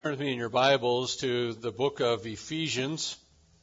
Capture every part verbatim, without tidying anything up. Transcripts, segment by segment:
Turn with me in your Bibles to the book of Ephesians.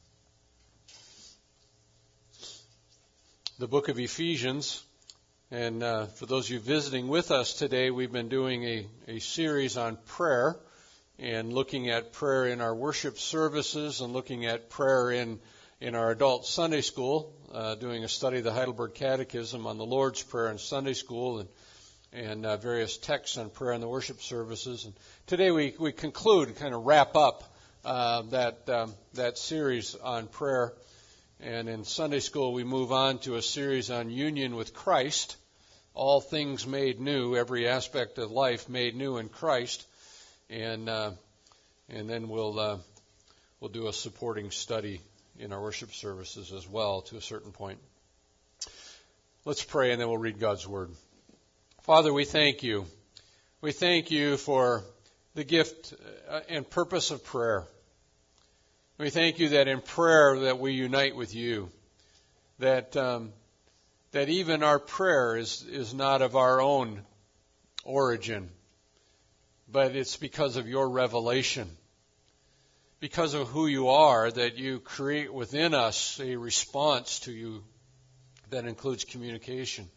The book of Ephesians. And uh, for those of you visiting with us today, we've been doing a, a series on prayer and looking at prayer in our worship services and looking at prayer in, in our adult Sunday school, uh, doing a study of the Heidelberg Catechism on the Lord's Prayer in Sunday school and and uh, various texts on prayer in the worship services. And today we, we conclude, kind of wrap up uh, that um, that series on prayer. And in Sunday school we move on to a series on union with Christ, all things made new, every aspect of life made new in Christ. And uh, and then we'll uh, we'll do a supporting study in our worship services as well to a certain point. Let's pray and then we'll read God's Word. Father, we thank you. We thank you for the gift and purpose of prayer. We thank you that in prayer that we unite with you, that um, that even our prayer is, is not of our own origin, but it's because of your revelation, because of who you are, that you create within us a response to you that includes communication.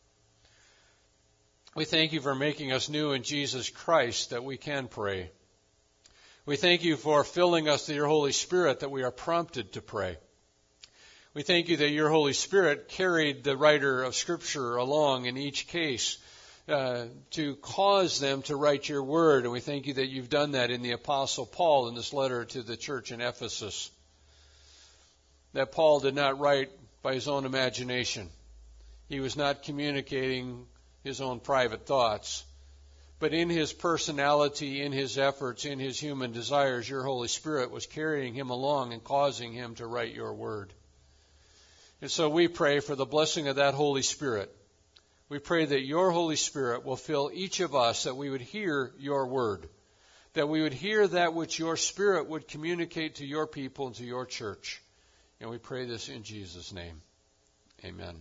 We thank you for making us new in Jesus Christ that we can pray. We thank you for filling us with your Holy Spirit that we are prompted to pray. We thank you that your Holy Spirit carried the writer of Scripture along in each case uh, to cause them to write your word. And we thank you that you've done that in the Apostle Paul in this letter to the church in Ephesus. That Paul did not write by his own imagination. He was not communicating his own private thoughts. But in his personality, in his efforts, in his human desires, your Holy Spirit was carrying him along and causing him to write your word. And so we pray for the blessing of that Holy Spirit. We pray that your Holy Spirit will fill each of us, that we would hear your word, that we would hear that which your Spirit would communicate to your people and to your church. And we pray this in Jesus' name. Amen.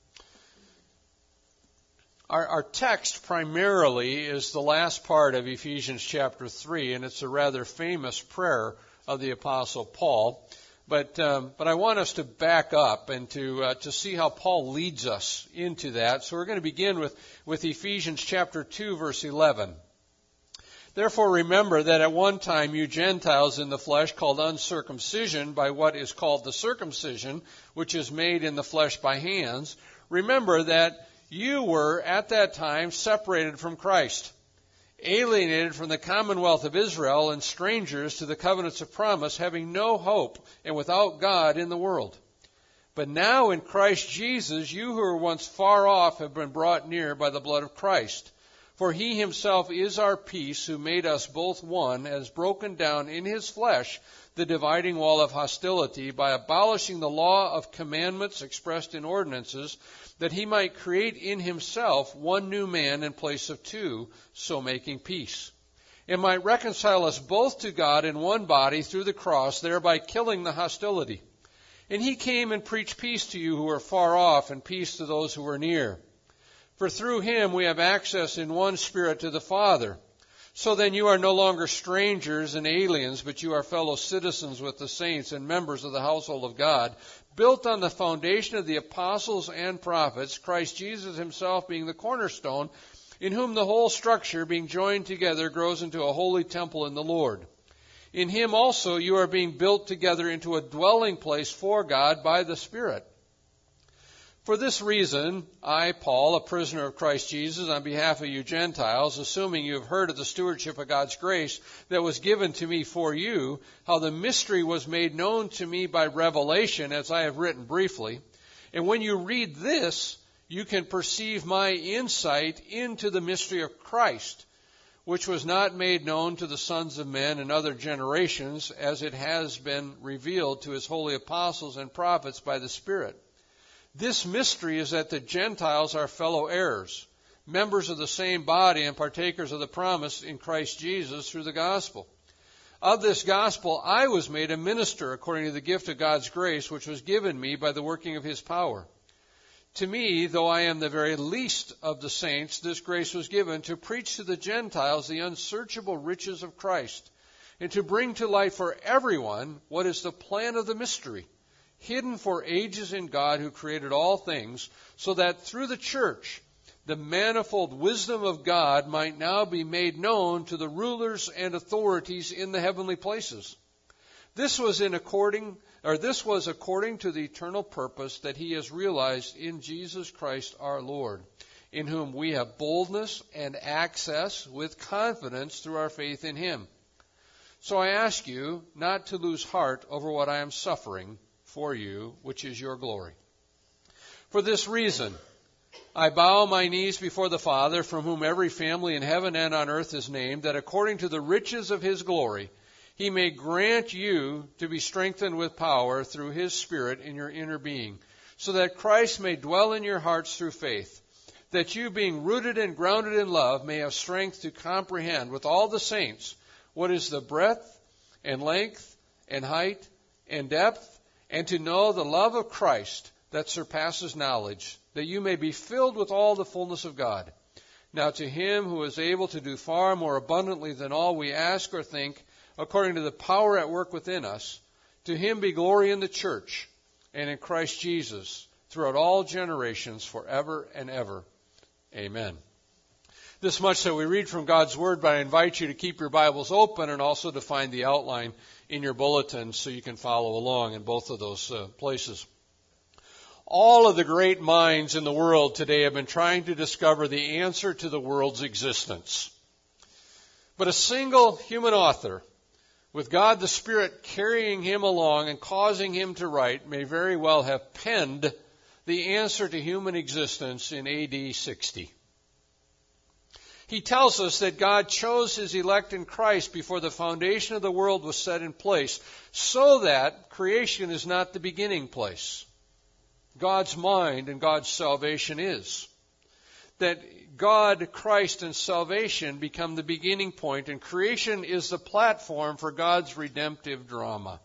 Our, our text primarily is the last part of Ephesians chapter three, and it's a rather famous prayer of the Apostle Paul. But um, but I want us to back up and to uh, to see how Paul leads us into that. So we're going to begin with, with Ephesians chapter two, verse eleven. Therefore remember that at one time you Gentiles in the flesh called uncircumcision by what is called the circumcision, which is made in the flesh by hands. Remember that you were at that time separated from Christ, alienated from the commonwealth of Israel and strangers to the covenants of promise, having no hope and without God in the world. But now in Christ Jesus, you who were once far off have been brought near by the blood of Christ. For he himself is our peace, who made us both one, has broken down in his flesh the dividing wall of hostility by abolishing the law of commandments expressed in ordinances, that he might create in himself one new man in place of two, so making peace, and might reconcile us both to God in one body through the cross, thereby killing the hostility. And he came and preached peace to you who are far off, and peace to those who are near. For through him we have access in one Spirit to the Father. So then you are no longer strangers and aliens, but you are fellow citizens with the saints and members of the household of God, built on the foundation of the apostles and prophets, Christ Jesus himself being the cornerstone, in whom the whole structure, being joined together, grows into a holy temple in the Lord. In him also you are being built together into a dwelling place for God by the Spirit. For this reason, I, Paul, a prisoner of Christ Jesus, on behalf of you Gentiles, assuming you have heard of the stewardship of God's grace that was given to me for you, how the mystery was made known to me by revelation, as I have written briefly. And when you read this, you can perceive my insight into the mystery of Christ, which was not made known to the sons of men in other generations, as it has been revealed to his holy apostles and prophets by the Spirit. This mystery is that the Gentiles are fellow heirs, members of the same body and partakers of the promise in Christ Jesus through the gospel. Of this gospel I was made a minister according to the gift of God's grace, which was given me by the working of his power. To me, though I am the very least of the saints, this grace was given to preach to the Gentiles the unsearchable riches of Christ, and to bring to light for everyone what is the plan of the mystery, hidden for ages in God who created all things, so that through the church the manifold wisdom of God might now be made known to the rulers and authorities in the heavenly places. This was in according, or this was according to the eternal purpose that He has realized in Jesus Christ our Lord, in whom we have boldness and access with confidence through our faith in Him. So I ask you not to lose heart over what I am suffering for you, which is your glory. For this reason, I bow my knees before the Father, from whom every family in heaven and on earth is named, that according to the riches of His glory, He may grant you to be strengthened with power through His Spirit in your inner being, so that Christ may dwell in your hearts through faith, that you, being rooted and grounded in love, may have strength to comprehend with all the saints what is the breadth and length and height and depth, and to know the love of Christ that surpasses knowledge, that you may be filled with all the fullness of God. Now to Him who is able to do far more abundantly than all we ask or think, according to the power at work within us, to Him be glory in the church and in Christ Jesus throughout all generations forever and ever. Amen. This much that we read from God's Word, but I invite you to keep your Bibles open and also to find the outline in your bulletin so you can follow along in both of those uh, places. All of the great minds in the world today have been trying to discover the answer to the world's existence. But a single human author, with God the Spirit carrying him along and causing him to write, may very well have penned the answer to human existence in A D sixty. He tells us that God chose His elect in Christ before the foundation of the world was set in place, so that creation is not the beginning place. God's mind and God's salvation is. That God, Christ, and salvation become the beginning point, and creation is the platform for God's redemptive drama.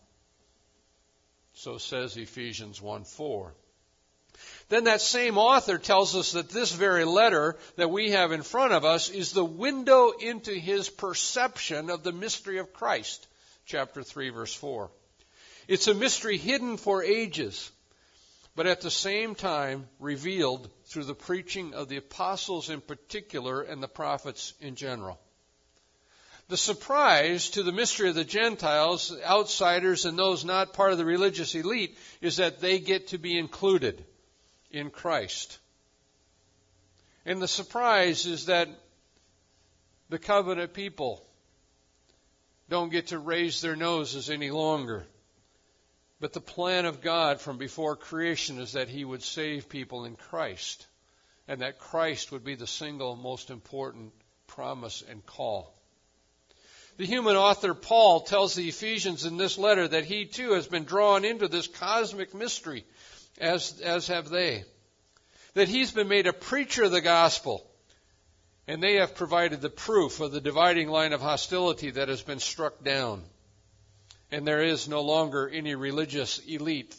So says Ephesians one four. Then that same author tells us that this very letter that we have in front of us is the window into his perception of the mystery of Christ. Chapter three, verse four. It's a mystery hidden for ages, but at the same time revealed through the preaching of the apostles in particular and the prophets in general. The surprise to the mystery of the Gentiles, outsiders, and those not part of the religious elite is that they get to be included in Christ. And the surprise is that the covenant people don't get to raise their noses any longer. But the plan of God from before creation is that He would save people in Christ, and that Christ would be the single most important promise and call. The human author Paul tells the Ephesians in this letter that he too has been drawn into this cosmic mystery, as, as have they. That he's been made a preacher of the gospel, and they have provided the proof of the dividing line of hostility that has been struck down. And there is no longer any religious elite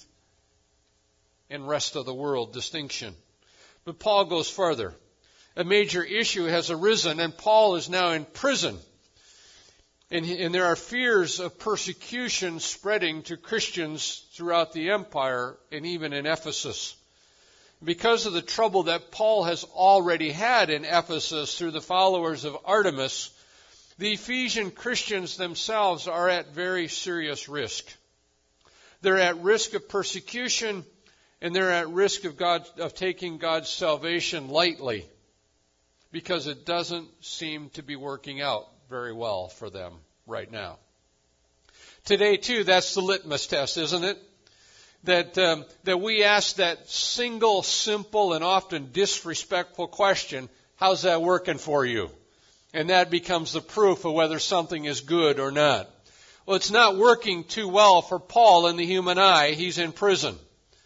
and rest of the world distinction. But Paul goes further. A major issue has arisen, and Paul is now in prison. And, he, and there are fears of persecution spreading to Christians throughout the empire and even in Ephesus. Because of the trouble that Paul has already had in Ephesus through the followers of Artemis, the Ephesian Christians themselves are at very serious risk. They're at risk of persecution, and they're at risk of God of taking God's salvation lightly, because it doesn't seem to be working out very well for them right now. Today, too, that's the litmus test, isn't it? That um, that we ask that single, simple, and often disrespectful question, how's that working for you? And that becomes the proof of whether something is good or not. Well, it's not working too well for Paul in the human eye. He's in prison.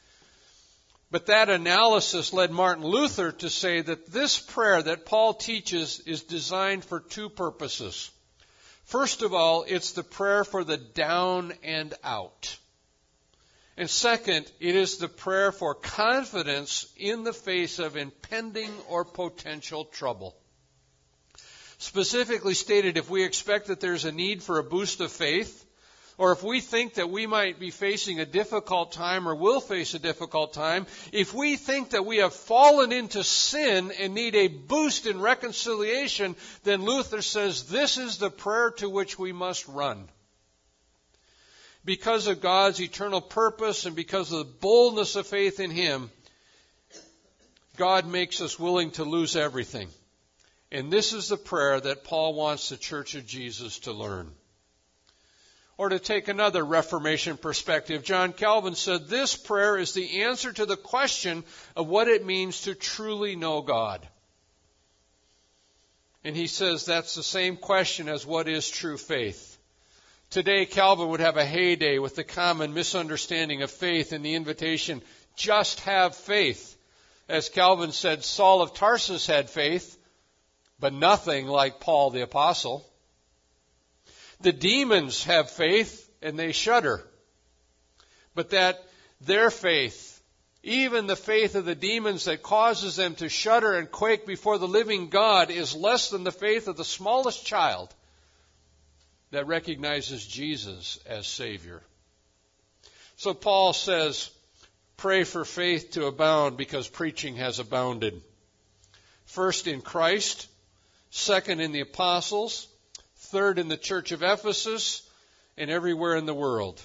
But that analysis led Martin Luther to say that this prayer that Paul teaches is designed for two purposes. First of all, it's the prayer for the down and out. And second, it is the prayer for confidence in the face of impending or potential trouble. specifically stated if we expect that there's a need for a boost of faith, or if we think that we might be facing a difficult time or will face a difficult time, if we think that we have fallen into sin and need a boost in reconciliation, then Luther says this is the prayer to which we must run. Because of God's eternal purpose and because of the boldness of faith in Him, God makes us willing to lose everything. And this is the prayer that Paul wants the Church of Jesus to learn. Or to take another Reformation perspective, John Calvin said this prayer is the answer to the question of what it means to truly know God. And he says that's the same question as what is true faith. Today, Calvin would have a heyday with the common misunderstanding of faith and the invitation, just have faith. As Calvin said, Saul of Tarsus had faith, but nothing like Paul the Apostle. The demons have faith and they shudder. But that their faith, even the faith of the demons that causes them to shudder and quake before the living God, is less than the faith of the smallest child that recognizes Jesus as Savior. So Paul says, pray for faith to abound because preaching has abounded. First in Christ, second in the apostles, third in the church of Ephesus, and everywhere in the world.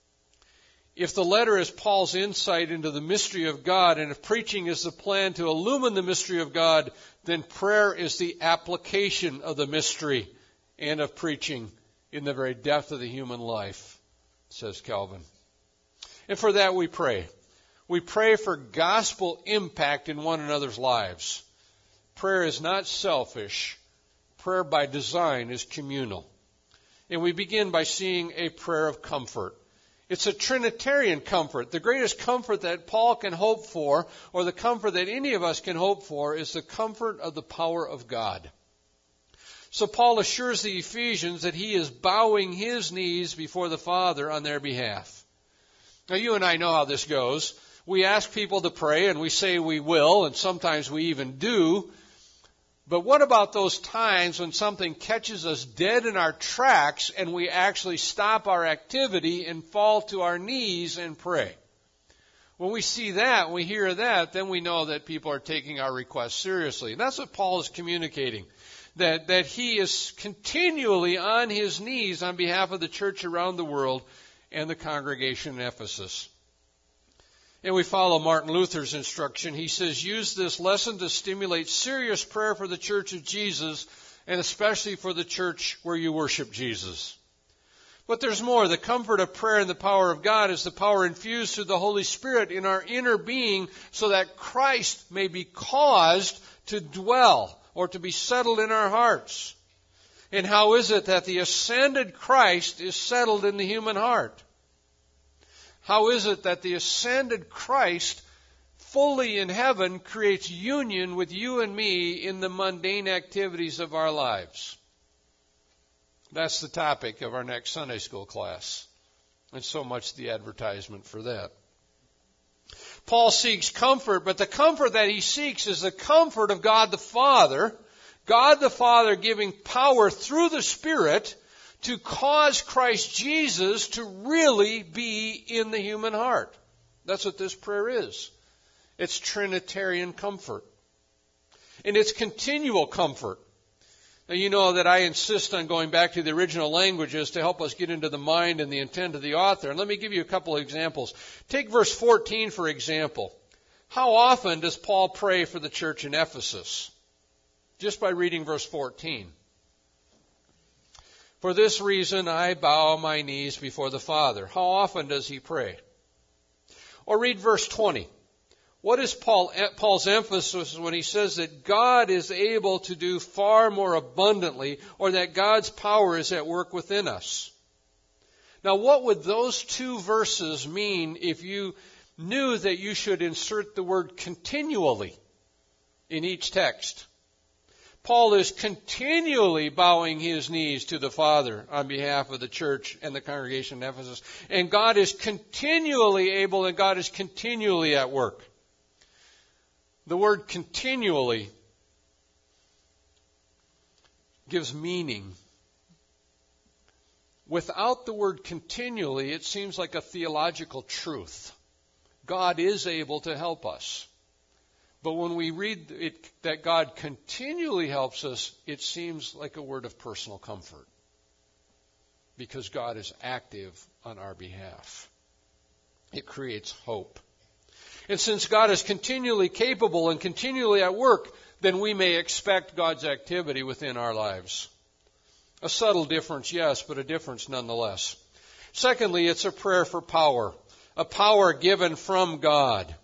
If the letter is Paul's insight into the mystery of God, and if preaching is the plan to illumine the mystery of God, then prayer is the application of the mystery and of preaching in the very depth of the human life, says Calvin. And for that we pray. We pray for gospel impact in one another's lives. Prayer is not selfish. Prayer by design is communal. And we begin by seeing a prayer of comfort. It's a Trinitarian comfort. The greatest comfort that Paul can hope for, or the comfort that any of us can hope for, is the comfort of the power of God. So Paul assures the Ephesians that he is bowing his knees before the Father on their behalf. Now you and I know how this goes. We ask people to pray, and we say we will, and sometimes we even do. But what about those times when something catches us dead in our tracks and we actually stop our activity and fall to our knees and pray? When we see that, when we hear that, then we know that people are taking our request seriously. And that's what Paul is communicating, that, that he is continually on his knees on behalf of the church around the world and the congregation in Ephesus. And we follow Martin Luther's instruction. He says, use this lesson to stimulate serious prayer for the Church of Jesus, and especially for the church where you worship Jesus. But there's more. The comfort of prayer and the power of God is the power infused through the Holy Spirit in our inner being so that Christ may be caused to dwell or to be settled in our hearts. And how is it that the ascended Christ is settled in the human heart? How is it that the ascended Christ, fully in heaven, creates union with you and me in the mundane activities of our lives? That's the topic of our next Sunday school class. And so much the advertisement for that. Paul seeks comfort, but the comfort that he seeks is the comfort of God the Father. God the Father giving power through the Spirit to cause Christ Jesus to really be in the human heart. That's what this prayer is. It's Trinitarian comfort. And it's continual comfort. Now, you know that I insist on going back to the original languages to help us get into the mind and the intent of the author. And let me give you a couple of examples. Take verse fourteen, for example. How often does Paul pray for the church in Ephesus? Just by reading verse fourteen. For this reason I bow my knees before the Father. How often does he pray? Or read verse twenty. What is Paul, Paul's emphasis when he says that God is able to do far more abundantly, or that God's power is at work within us? Now, what would those two verses mean if you knew that you should insert the word continually in each text? Paul is continually bowing his knees to the Father on behalf of the church and the congregation in Ephesus. And God is continually able, and God is continually at work. The word continually gives meaning. Without the word continually, it seems like a theological truth. God is able to help us. But when we read it, that God continually helps us, it seems like a word of personal comfort. Because God is active on our behalf. It creates hope. And since God is continually capable and continually at work, then we may expect God's activity within our lives. A subtle difference, yes, but a difference nonetheless. Secondly, it's a prayer for power. A power given from God.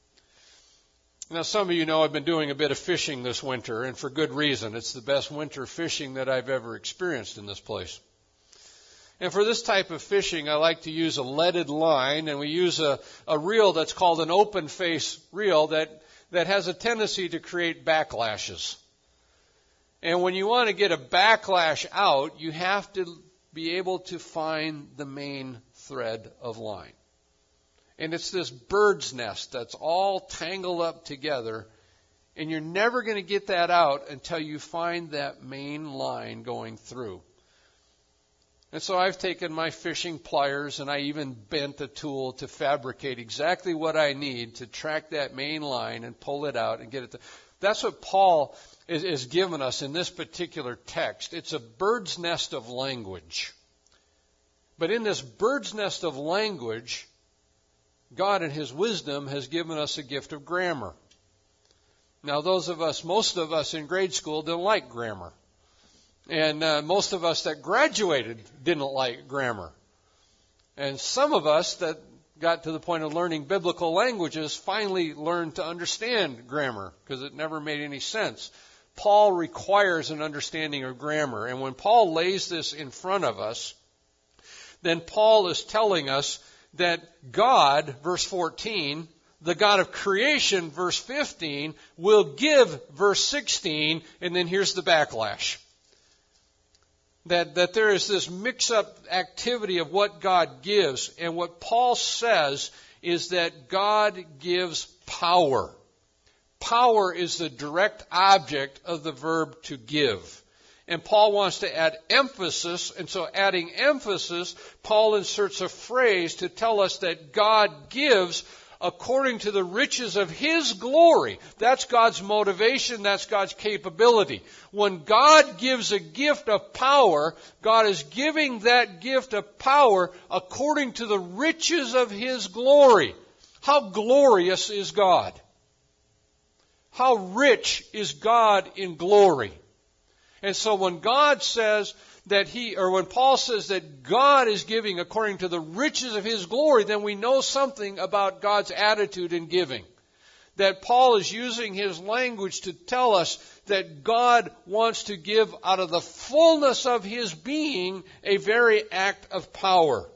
Now, some of you know I've been doing a bit of fishing this winter, and for good reason. It's the best winter fishing that I've ever experienced in this place. And for this type of fishing, I like to use a leaded line, and we use a, a reel that's called an open face reel that, that has a tendency to create backlashes. And when you want to get a backlash out, you have to be able to find the main thread of line. And it's this bird's nest that's all tangled up together, and you're never going to get that out until you find that main line going through. And so I've taken my fishing pliers and I even bent a tool to fabricate exactly what I need to track that main line and pull it out and get it. To, that's what Paul is, is given us in this particular text. It's a bird's nest of language. But in this bird's nest of language, God in His wisdom has given us a gift of grammar. Now those of us, most of us in grade school didn't like grammar. And uh, most of us that graduated didn't like grammar. And some of us that got to the point of learning biblical languages finally learned to understand grammar because it never made any sense. Paul requires an understanding of grammar. And when Paul lays this in front of us, then Paul is telling us that God, verse fourteen, the God of creation, verse fifteen, will give, verse sixteen, and then here's the backlash. That, that there is this mix-up activity of what God gives. And what Paul says is that God gives power. Power is the direct object of the verb to give. And Paul wants to add emphasis, and so adding emphasis, Paul inserts a phrase to tell us that God gives according to the riches of His glory. That's God's motivation, that's God's capability. When God gives a gift of power, God is giving that gift of power according to the riches of His glory. How glorious is God? How rich is God in glory? And so when God says that He, or when Paul says that God is giving according to the riches of His glory, then we know something about God's attitude in giving. That Paul is using his language to tell us that God wants to give out of the fullness of His being a very act of power.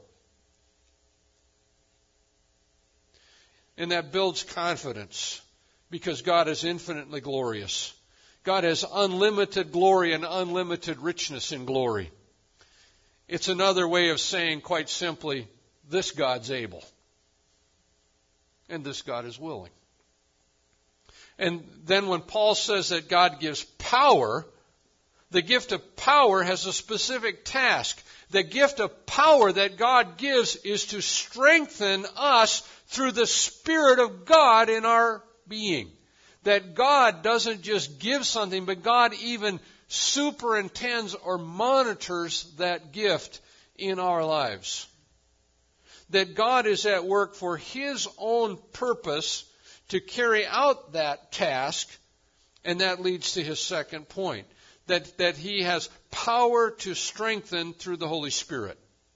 And that builds confidence because God is infinitely glorious. God has unlimited glory and unlimited richness in glory. It's another way of saying, quite simply, this God's able. And this God is willing. And then when Paul says that God gives power, the gift of power has a specific task. The gift of power that God gives is to strengthen us through the Spirit of God in our being. That God doesn't just give something, but God even superintends or monitors that gift in our lives. That God is at work for His own purpose to carry out that task, and that leads to his second point. That, that He has power to strengthen through the Holy Spirit.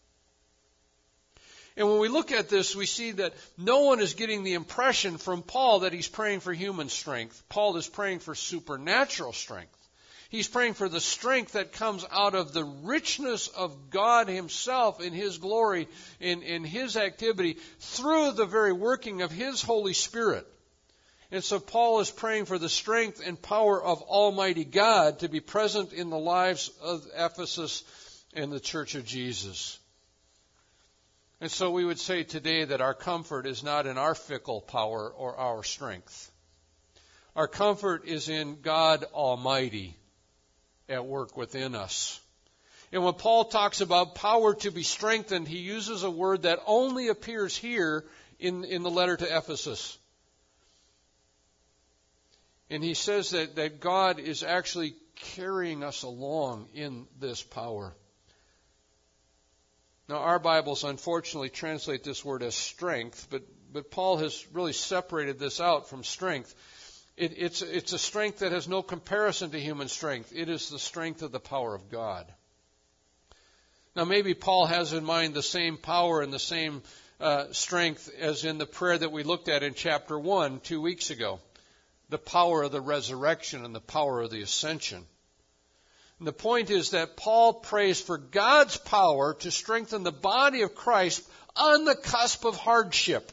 And when we look at this, we see that no one is getting the impression from Paul that he's praying for human strength. Paul is praying for supernatural strength. He's praying for the strength that comes out of the richness of God Himself in His glory, in, in His activity, through the very working of His Holy Spirit. And so Paul is praying for the strength and power of Almighty God to be present in the lives of Ephesus and the Church of Jesus. And so we would say today that our comfort is not in our fickle power or our strength. Our comfort is in God Almighty, at work within us. And when Paul talks about power to be strengthened, he uses a word that only appears here in, in the letter to Ephesus. And he says that, that God is actually carrying us along in this power. Now, our Bibles unfortunately translate this word as strength, but, but Paul has really separated this out from strength. It, it's, it's a strength that has no comparison to human strength. It is the strength of the power of God. Now, maybe Paul has in mind the same power and the same uh, strength as in the prayer that we looked at in chapter one two weeks ago. The power of the resurrection and the power of the ascension. And the point is that Paul prays for God's power to strengthen the body of Christ on the cusp of hardship.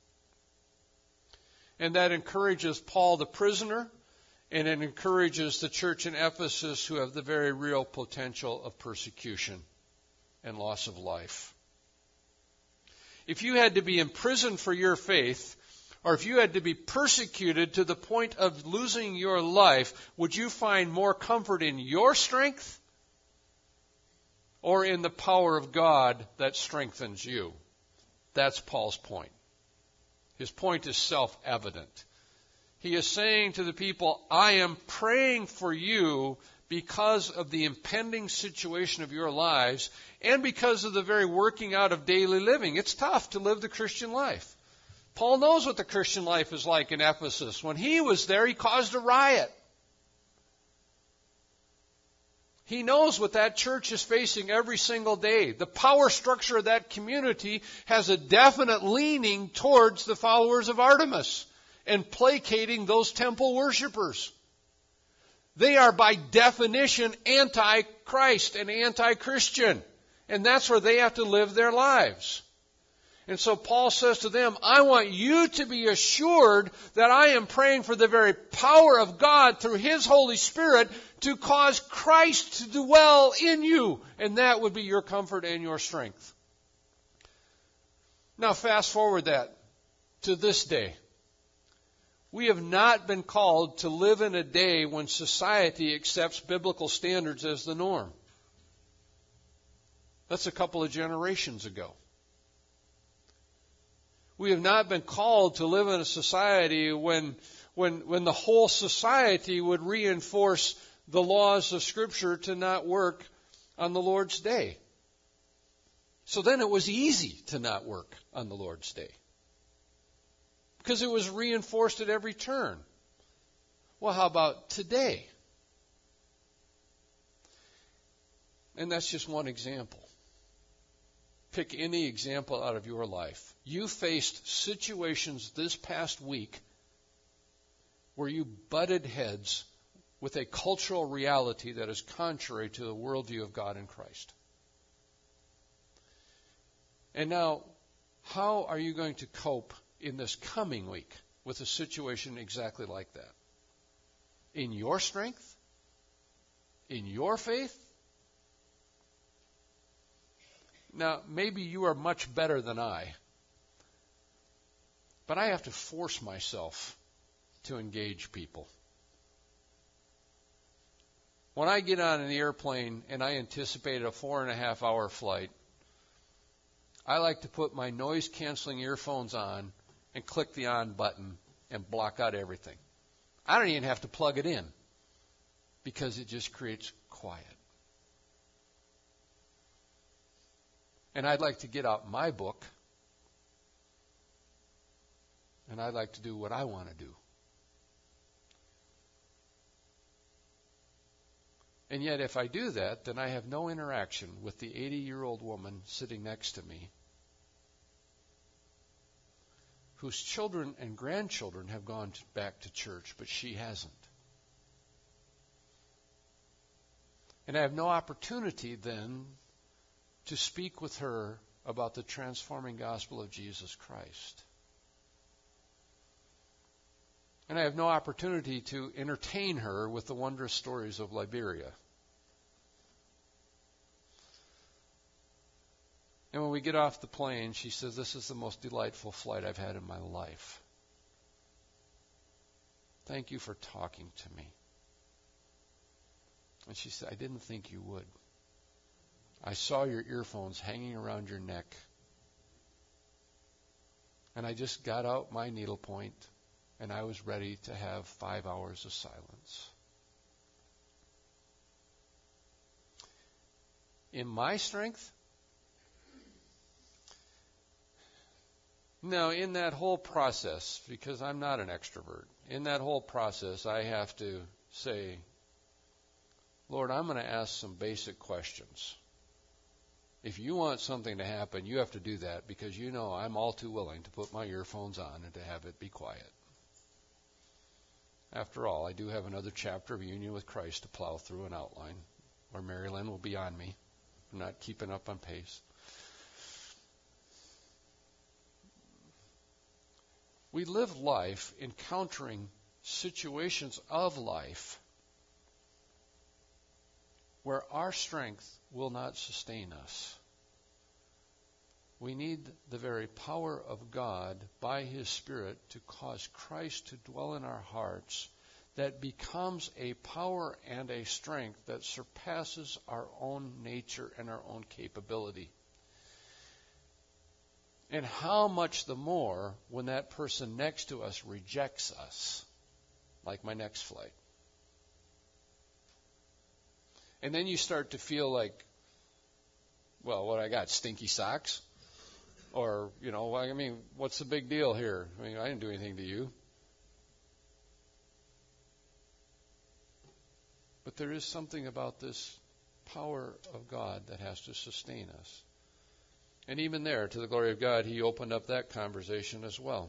And that encourages Paul the prisoner, and it encourages the church in Ephesus who have the very real potential of persecution and loss of life. If you had to be imprisoned for your faith, or if you had to be persecuted to the point of losing your life, would you find more comfort in your strength or in the power of God that strengthens you? That's Paul's point. His point is self-evident. He is saying to the people, I am praying for you because of the impending situation of your lives and because of the very working out of daily living. It's tough to live the Christian life. Paul knows what the Christian life is like in Ephesus. When he was there, he caused a riot. He knows what that church is facing every single day. The power structure of that community has a definite leaning towards the followers of Artemis and placating those temple worshipers. They are by definition anti-Christ and anti-Christian. And that's where they have to live their lives. And so Paul says to them, I want you to be assured that I am praying for the very power of God through His Holy Spirit to cause Christ to dwell in you. And that would be your comfort and your strength. Now fast forward that to this day. We have not been called to live in a day when society accepts biblical standards as the norm. That's a couple of generations ago. We have not been called to live in a society when, when, when the whole society would reinforce the laws of Scripture to not work on the Lord's day. So then it was easy to not work on the Lord's day, because it was reinforced at every turn. Well, how about today? And that's just one example. Pick any example out of your life. You faced situations this past week where you butted heads with a cultural reality that is contrary to the worldview of God in Christ. And now, how are you going to cope in this coming week with a situation exactly like that? In your strength? In your faith? Now, maybe you are much better than I, but I have to force myself to engage people. When I get on an airplane and I anticipate a four and a half hour flight, I like to put my noise-canceling earphones on and click the on button and block out everything. I don't even have to plug it in because it just creates quiet. And I'd like to get out my book, and I'd like to do what I want to do. And yet if I do that, then I have no interaction with the eighty-year-old woman sitting next to me whose children and grandchildren have gone to, back to church, but she hasn't. And I have no opportunity then to speak with her about the transforming gospel of Jesus Christ. And I have no opportunity to entertain her with the wondrous stories of Liberia. And when we get off the plane, she says, "This is the most delightful flight I've had in my life. Thank you for talking to me." And she said, I didn't think you would. I saw your earphones hanging around your neck. And I just got out my needlepoint, and I was ready to have five hours of silence. In my strength? No, in that whole process, because I'm not an extrovert, in that whole process, I have to say, Lord, I'm going to ask some basic questions. If you want something to happen, you have to do that, because you know I'm all too willing to put my earphones on and to have it be quiet. After all, I do have another chapter of union with Christ to plow through and outline, where Mary Lynn will be on me. I'm not keeping up on pace. We live life encountering situations of life where our strength will not sustain us. We need the very power of God by His Spirit to cause Christ to dwell in our hearts, that becomes a power and a strength that surpasses our own nature and our own capability. And how much the more when that person next to us rejects us, like my next flight. And then you start to feel like, well, what I got, stinky socks? Or, you know, I mean, what's the big deal here? I mean, I didn't do anything to you. But there is something about this power of God that has to sustain us. And even there, to the glory of God, He opened up that conversation as well.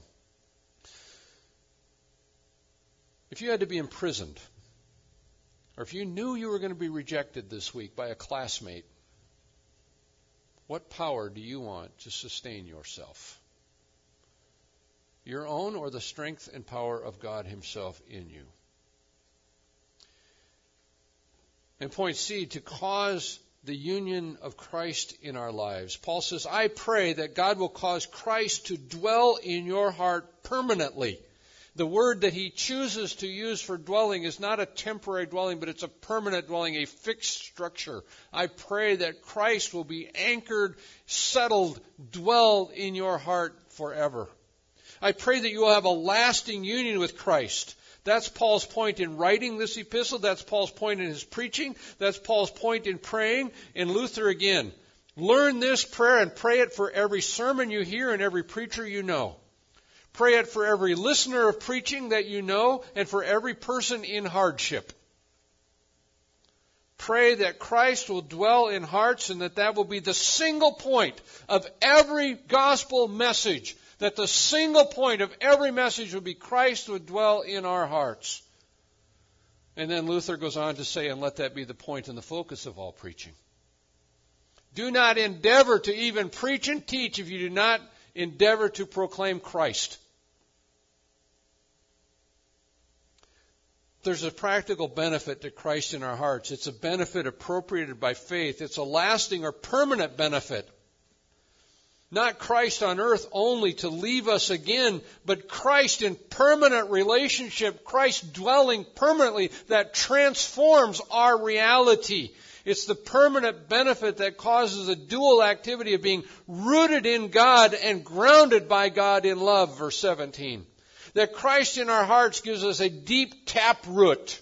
If you had to be imprisoned, or if you knew you were going to be rejected this week by a classmate, what power do you want to sustain yourself? Your own, or the strength and power of God Himself in you? And point C, to cause the union of Christ in our lives. Paul says, I pray that God will cause Christ to dwell in your heart permanently. The word that he chooses to use for dwelling is not a temporary dwelling, but it's a permanent dwelling, a fixed structure. I pray that Christ will be anchored, settled, dwell in your heart forever. I pray that you will have a lasting union with Christ. That's Paul's point in writing this epistle. That's Paul's point in his preaching. That's Paul's point in praying. And Luther again, learn this prayer and pray it for every sermon you hear and every preacher you know. Pray it for every listener of preaching that you know and for every person in hardship. Pray that Christ will dwell in hearts and that that will be the single point of every gospel message. That the single point of every message would be Christ would dwell in our hearts. And then Luther goes on to say, and let that be the point and the focus of all preaching. Do not endeavor to even preach and teach if you do not endeavor to proclaim Christ. There's a practical benefit to Christ in our hearts. It's a benefit appropriated by faith. It's a lasting or permanent benefit. Not Christ on earth only to leave us again, but Christ in permanent relationship, Christ dwelling permanently that transforms our reality. It's the permanent benefit that causes a dual activity of being rooted in God and grounded by God in love, verse seventeen. That Christ in our hearts gives us a deep taproot.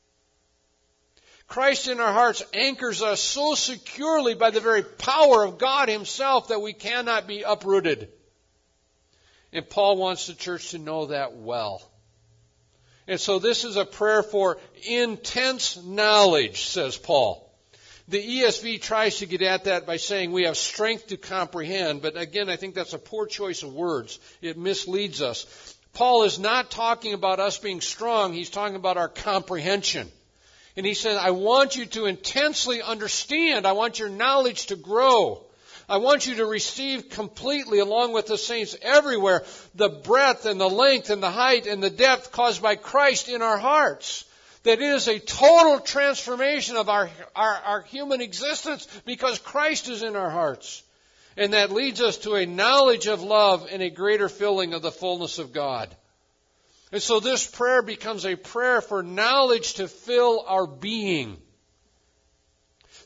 Christ in our hearts anchors us so securely by the very power of God Himself that we cannot be uprooted. And Paul wants the church to know that well. And so this is a prayer for intense knowledge, says Paul. The E S V tries to get at that by saying we have strength to comprehend, but again, I think that's a poor choice of words. It misleads us. Paul is not talking about us being strong. He's talking about our comprehension. And he says, I want you to intensely understand. I want your knowledge to grow. I want you to receive completely, along with the saints everywhere, the breadth and the length and the height and the depth caused by Christ in our hearts. That it is a total transformation of our, our, our human existence because Christ is in our hearts. And that leads us to a knowledge of love and a greater filling of the fullness of God. And so this prayer becomes a prayer for knowledge to fill our being.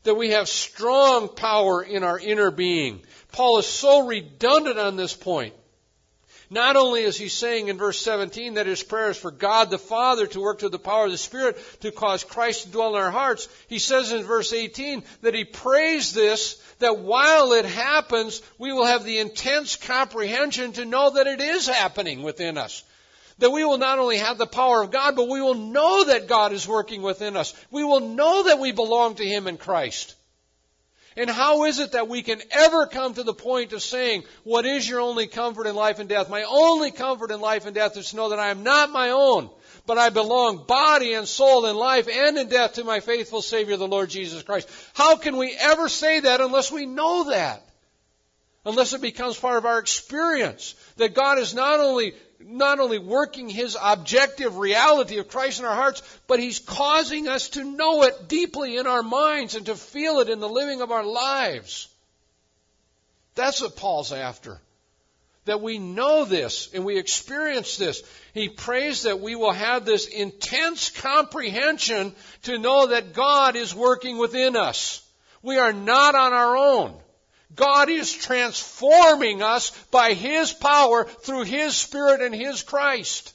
that we have strong power in our inner being. Paul is so redundant on this point. Not only is he saying in verse seventeen that his prayer is for God the Father to work through the power of the Spirit to cause Christ to dwell in our hearts. He says in verse eighteen that he prays this, that while it happens, we will have the intense comprehension to know that it is happening within us. That we will not only have the power of God, but we will know that God is working within us. We will know that we belong to Him in Christ. And how is it that we can ever come to the point of saying, what is your only comfort in life and death? My only comfort in life and death is to know that I am not my own, but I belong body and soul in life and in death to my faithful Savior, the Lord Jesus Christ. How can we ever say that unless we know that? Unless it becomes part of our experience. That God is not only not only working His objective reality of Christ in our hearts, but He's causing us to know it deeply in our minds and to feel it in the living of our lives. That's what Paul's after. That we know this and we experience this. He prays that we will have this intense comprehension to know that God is working within us. We are not on our own. God is transforming us by His power through His Spirit and His Christ.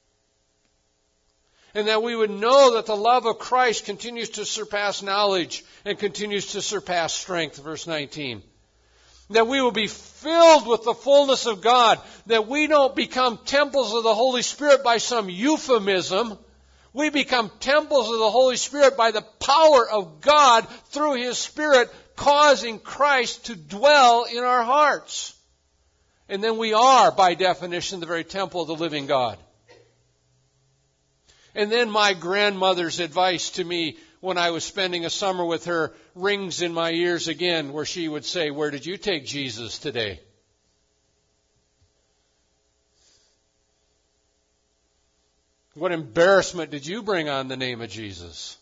And that we would know that the love of Christ continues to surpass knowledge and continues to surpass strength. Verse nineteen. That we will be filled with the fullness of God. That we don't become temples of the Holy Spirit by some euphemism. We become temples of the Holy Spirit by the power of God through His Spirit, causing Christ to dwell in our hearts. And then we are, by definition, the very temple of the living God. And then my grandmother's advice to me when I was spending a summer with her rings in my ears again, where she would say, "Where did you take Jesus today?" What embarrassment did you bring on the name of Jesus?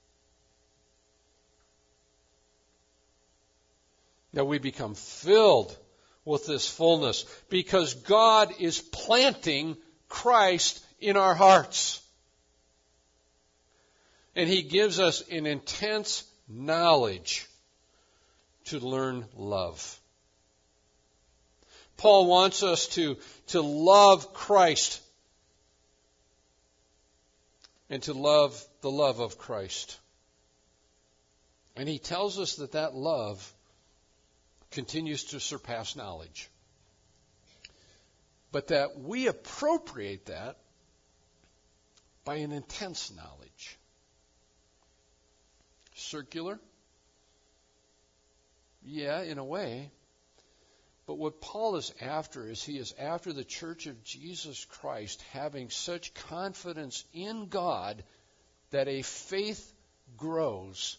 That we become filled with this fullness because God is planting Christ in our hearts. And He gives us an intense knowledge to learn love. Paul wants us to, to love Christ and to love the love of Christ. And he tells us that that love continues to surpass knowledge. But that we appropriate that by an intense knowledge. Circular? Yeah, in a way. But what Paul is after is he is after the church of Jesus Christ having such confidence in God that a faith grows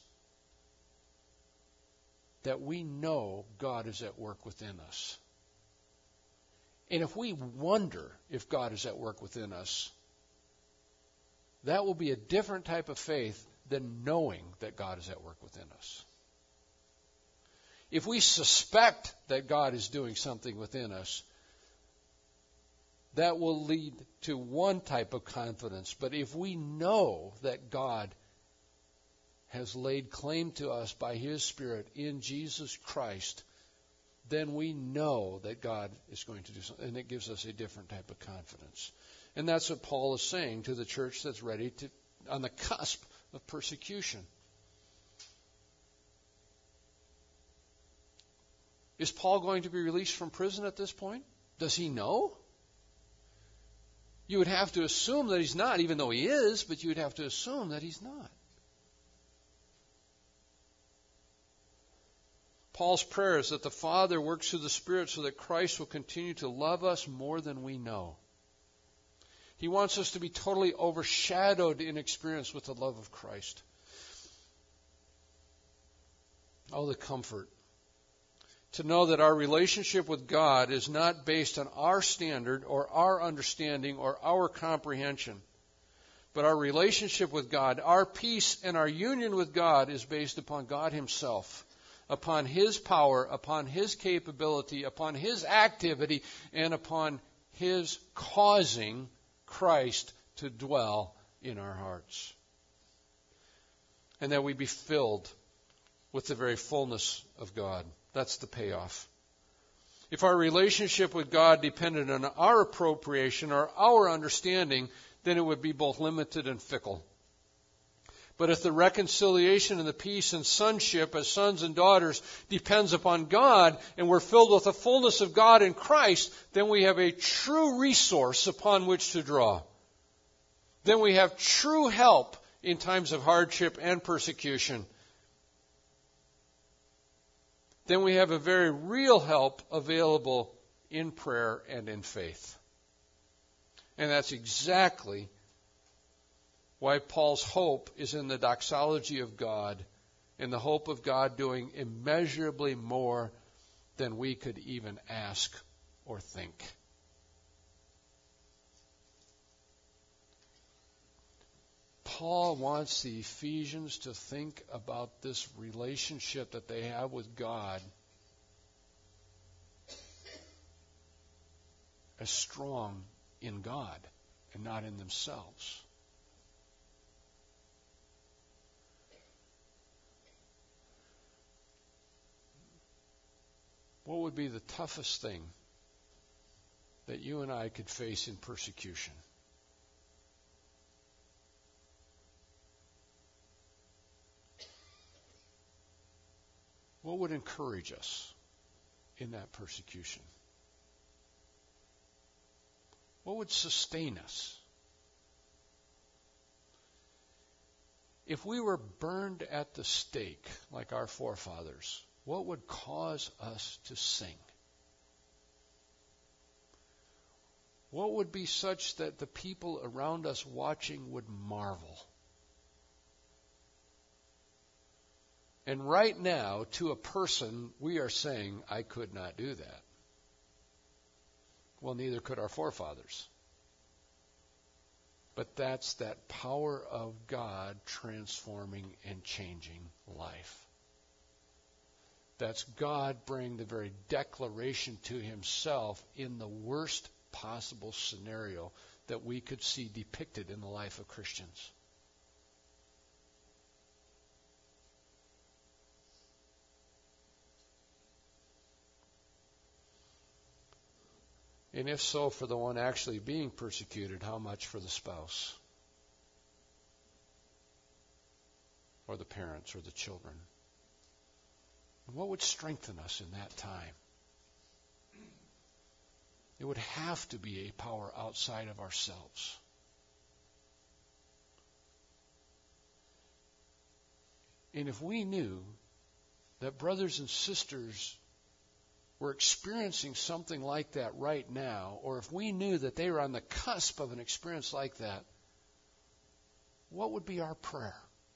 that we know God is at work within us. And if we wonder if God is at work within us, that will be a different type of faith than knowing that God is at work within us. If we suspect that God is doing something within us, that will lead to one type of confidence. But if we know that God has laid claim to us by His Spirit in Jesus Christ, then we know that God is going to do something. And it gives us a different type of confidence. And that's what Paul is saying to the church that's ready to, on the cusp of persecution. Is Paul going to be released from prison at this point? Does he know? You would have to assume that he's not, even though he is, but you would have to assume that he's not. Paul's prayer is that the Father works through the Spirit so that Christ will continue to love us more than we know. He wants us to be totally overshadowed in experience with the love of Christ. Oh, the comfort. To know that our relationship with God is not based on our standard or our understanding or our comprehension. But our relationship with God, our peace and our union with God is based upon God Himself, upon His power, upon His capability, upon His activity, and upon His causing Christ to dwell in our hearts. And that we be filled with the very fullness of God. That's the payoff. If our relationship with God depended on our appropriation or our understanding, then it would be both limited and fickle. But if the reconciliation and the peace and sonship as sons and daughters depends upon God, and we're filled with the fullness of God in Christ, then we have a true resource upon which to draw. Then we have true help in times of hardship and persecution. Then we have a very real help available in prayer and in faith. And that's exactly why Paul's hope is in the doxology of God, in the hope of God doing immeasurably more than we could even ask or think. Paul wants the Ephesians to think about this relationship that they have with God as strong in God and not in themselves. What would be the toughest thing that you and I could face in persecution? What would encourage us in that persecution? What would sustain us? If we were burned at the stake like our forefathers, what would cause us to sing? What would be such that the people around us watching would marvel? And right now, to a person, we are saying, I could not do that. Well, neither could our forefathers. But that's that power of God transforming and changing life. That's God bringing the very declaration to himself in the worst possible scenario that we could see depicted in the life of Christians. And if so, for the one actually being persecuted, how much for the spouse? Or the parents or the children? And what would strengthen us in that time? It would have to be a power outside of ourselves. And if we knew that brothers and sisters were experiencing something like that right now, or if we knew that they were on the cusp of an experience like that, what would be our prayer?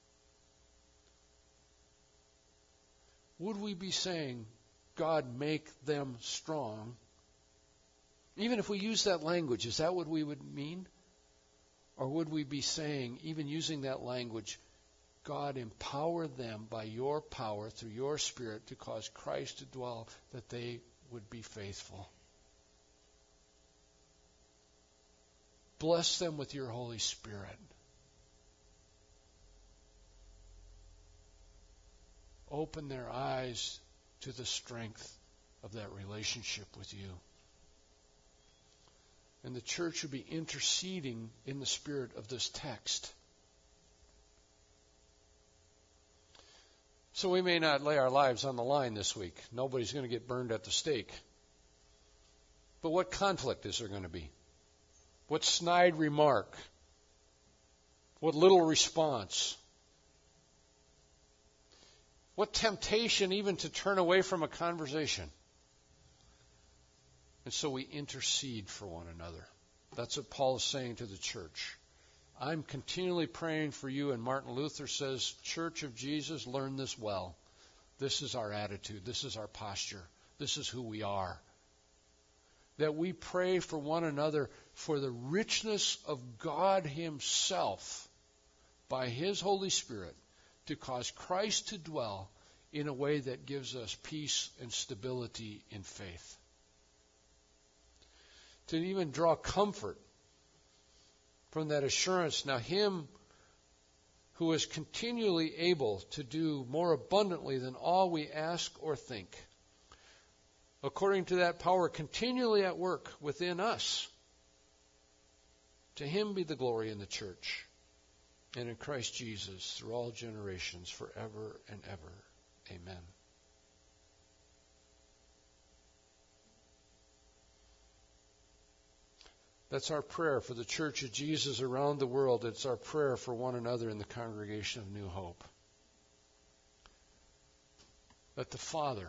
Would we be saying, God, make them strong? Even if we use that language, is that what we would mean? Or would we be saying, even using that language, God, empower them by your power through your Spirit to cause Christ to dwell, that they would be faithful. Bless them with your Holy Spirit. Open their eyes to the strength of that relationship with you. And the church would be interceding in the spirit of this text. So we may not lay our lives on the line this week. Nobody's going to get burned at the stake. But what conflict is there going to be? What snide remark? What little response? What temptation even to turn away from a conversation? And so we intercede for one another. That's what Paul is saying to the church. I'm continually praying for you, and Martin Luther says, Church of Jesus, learn this well. This is our attitude. This is our posture. This is who we are. That we pray for one another for the richness of God himself by his Holy Spirit to cause Christ to dwell in a way that gives us peace and stability in faith. To even draw comfort from that assurance. Now him who is continually able to do more abundantly than all we ask or think, according to that power continually at work within us. To him be the glory in the church and in Christ Jesus through all generations, forever and ever. Amen. That's our prayer for the Church of Jesus around the world. It's our prayer for one another in the congregation of New Hope. That the Father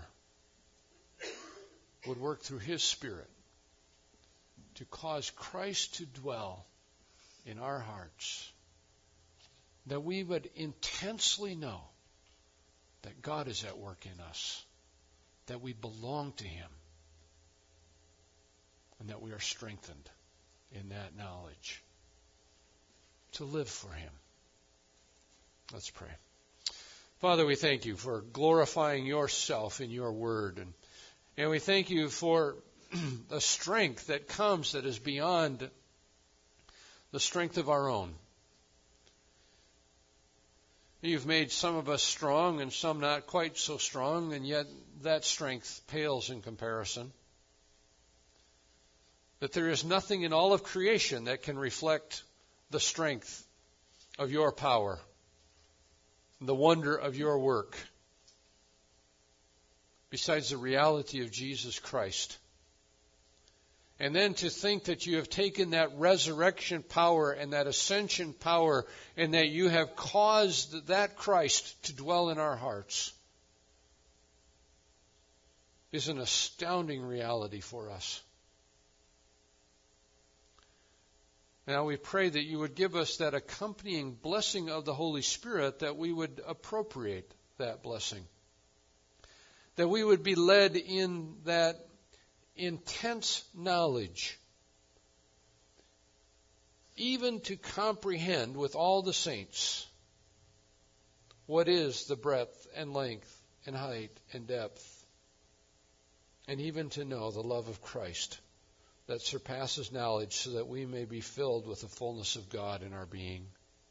would work through His Spirit to cause Christ to dwell in our hearts. That we would intensely know that God is at work in us. That we belong to Him. And that we are strengthened in that knowledge to live for Him. Let's pray. Father, we thank you for glorifying yourself in your word. And, and we thank you for the strength that comes that is beyond the strength of our own. You've made some of us strong and some not quite so strong, and yet that strength pales in comparison. That there is nothing in all of creation that can reflect the strength of your power, the wonder of your work, besides the reality of Jesus Christ. And then to think that you have taken that resurrection power and that ascension power and that you have caused that Christ to dwell in our hearts is an astounding reality for us. Now we pray that you would give us that accompanying blessing of the Holy Spirit, that we would appropriate that blessing. That we would be led in that intense knowledge, even to comprehend with all the saints what is the breadth and length and height and depth, and even to know the love of Christ that surpasses knowledge, so that we may be filled with the fullness of God in our being.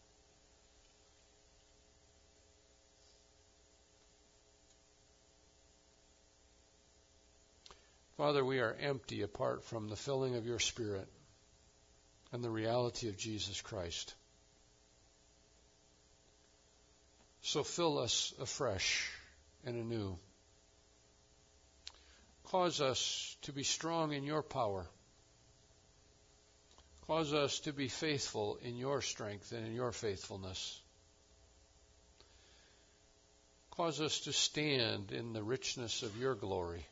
Father, we are empty apart from the filling of your Spirit and the reality of Jesus Christ. So fill us afresh and anew. Cause us to be strong in your power. Cause us to be faithful in your strength and in your faithfulness. Cause us to stand in the richness of your glory,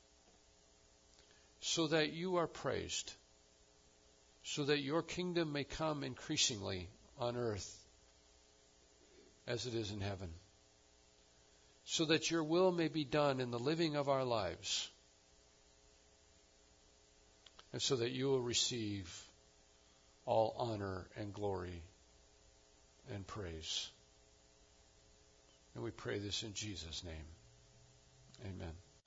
so that you are praised, so that your kingdom may come increasingly on earth as it is in heaven, so that your will may be done in the living of our lives, and so that you will receive all honor and glory and praise. And we pray this in Jesus' name. Amen.